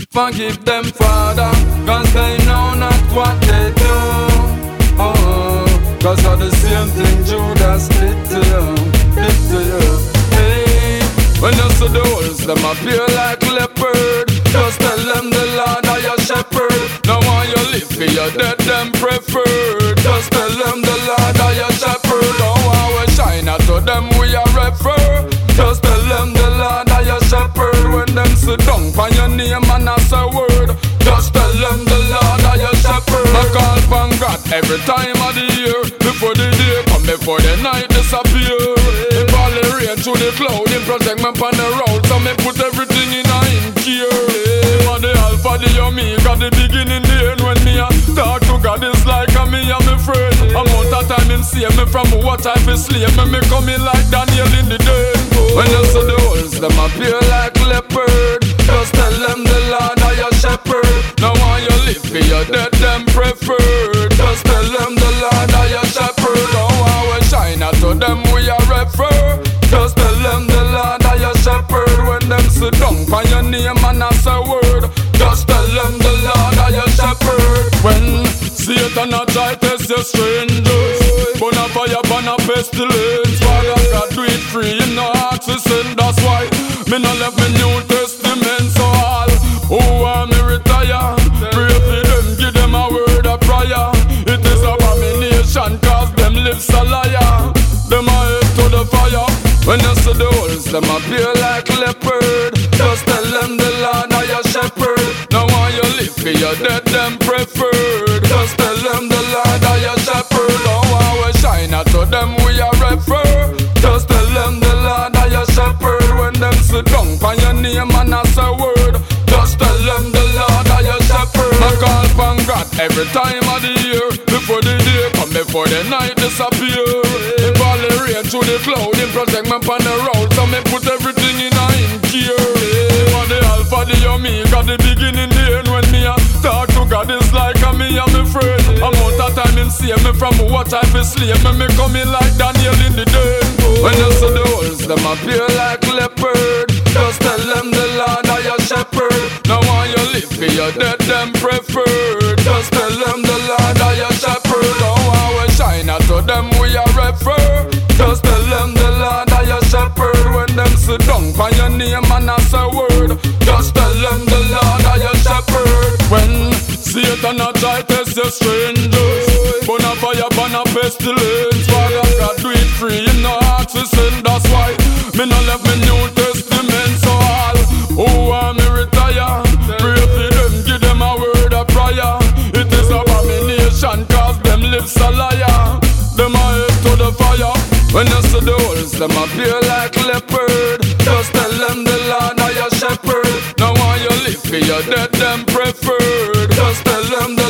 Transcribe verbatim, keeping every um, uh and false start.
Forgive them, Father, cause they know not what they do. Oh, cause of the same thing Judas did to you, did to you. Hey, when you see the wolves, them appear like leopard. Just tell them the Lord are your shepherd. Now while you live for your dead, them preferred. Just tell them the Lord are your shepherd. Don't want we shine out to them, we are refer. Just tell them the Lord are your shepherd. When them sit down for your name and ask a word, just tell them the Lord are your shepherd. I call upon God every time of the year. Before the day come, before the night disappear. If all the rain through the cloud, Him protect me upon the road. So me put everything in a Him care. Him are the Alpha, the Omega, the beginning, the end. When me a talk to God, it's like a me and me friend. Amount of time Him save me from what I be slave. Me me coming like Daniel in the den. When you see the wolves, them appear like leopard. Just tell them the Lord are your shepherd. Now while you live for your dead, them preferred. Just tell them the Lord are your shepherd. Now while we shine out to them, we are refer. Just tell them the Lord are your shepherd. When them sit down for your name and ask a word, just tell them the Lord are your shepherd. When Satan a try test your strangers, burn a fire, burn a pestilence. Father God do it free, Him no heart to sin. That's why me no left me New Testament. So all who want me retire, pray for them, give them a word of prayer. It is abomination cause them lips a liar. Them a head to the fire. When you see the wolves, them appear like leopard. Just tell them the Lord are your shepherd. Now while you live for your dead, them preferred. Just tell them the Lord are your shepherd. Now while we shine out to them, we are refer. Just tell them the Lord are your shepherd. When them sit down for your name and ask a word, just tell them the Lord are your shepherd. I call upon God every time of the year. Before the day come, before the night disappear. If all the rain through the cloud, Him protect me upon the road. So me put everything in a Him care. Him are the Alpha, the Omega, the beginning, the end. When me a talk to God, it's like a me and me friend. Amount of time Him save me from what I be slave. Me me coming like Daniel in the den. When you see the wolves, them appear like leopard. Just tell them the Lord are your shepherd. Now while you live for your dead, them preferred. Just tell them the Lord are your shepherd. Now while we shine out to them, we are refer. Just tell them the Lord are your shepherd. When them sit down for your name and ask a word, just tell them the Lord are your shepherd. When Satan a try test your strangers, burn a fire, burn a pestilence. Father God do it free, Him no heart to sin. That's why me no left me New Testament. So all who want me retire, pray for them, give them a word of prayer. It is abomination cause them lips a liar. Them a head to the fire. When you see the wolves, them appear like leopard. Just tell them the Lord are your shepherd. Now while you live for your dead, them preferred. Just tell them the